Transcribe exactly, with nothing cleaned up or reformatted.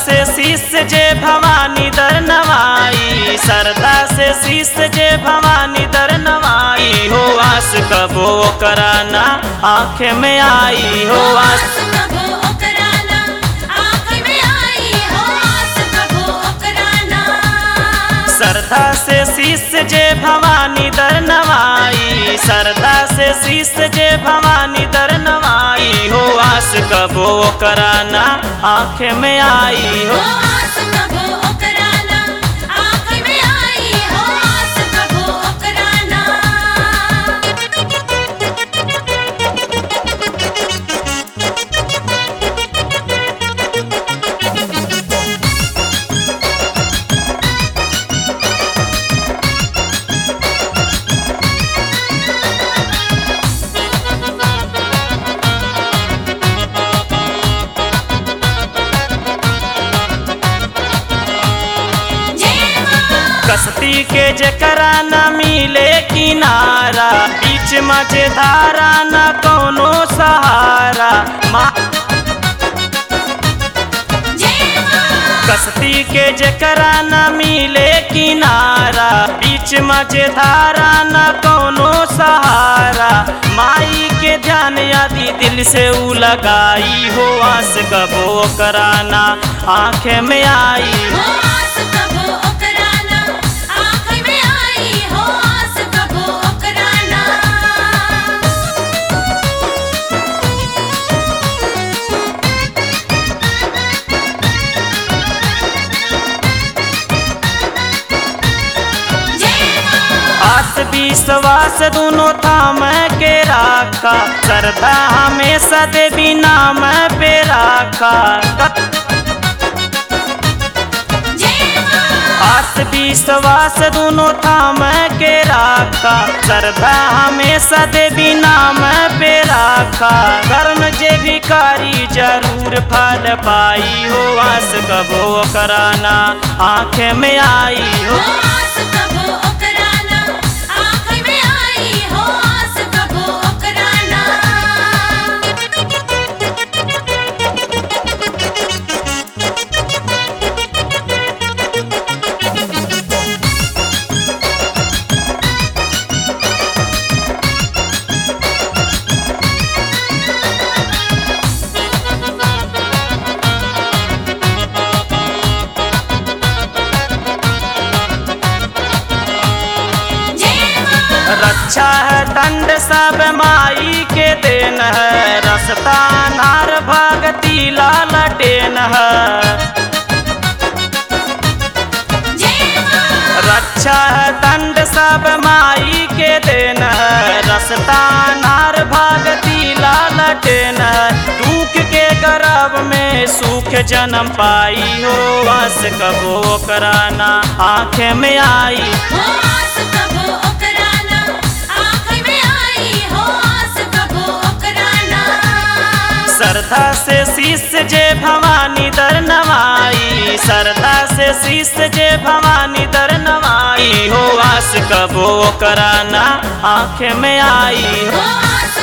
से शीश जे भवानी दर नवाई, सरदा से शीश जे भवानी दर नवाई, हो आस कबो कराना आँख में आई, हो आस सरदा से शीश जे भवानी दर नवाई, सरदा से शीश जे भवानी दर नवाई, हो आस कबो कराना आँख में आई, हो कश्ती के जकरा न मिले किनारा, बीच मझधारा न कोनो सहारा, कश्ती के जकरा न मिले किनारा, बीच मझधारा न कोनो सहारा, माई के ध्यान यदि दिल से उ लगाई, हो आस कबो कराना आँख में आई, आस विश्वास दोनों थाम के राखा, श्रद्धा हमेशा देवी नाम पे राखा, आस विश्वास दोनों थाम के राखा, श्रद्धा हमेशा देवी नाम पे राखा, कर्म जे भिखारी जरूर फल पाई, हो आस कबो कराना आँख में आई, हो रक्षा है दंड सब माई के देन है, रसता नार भगती लालटेन है, रक्षा है दंड सब माई के देन है, रसता नार भगती लालटेन है, दुख के गर्भ में सुख जन्म पाई, हो आस कबो कराना आँख में आई, सरदा से शीश जे भवानी दर नवाई, सरदा से शीश जे भवानी दर नवाई, हो आस कबो कराना आँख में आई, हो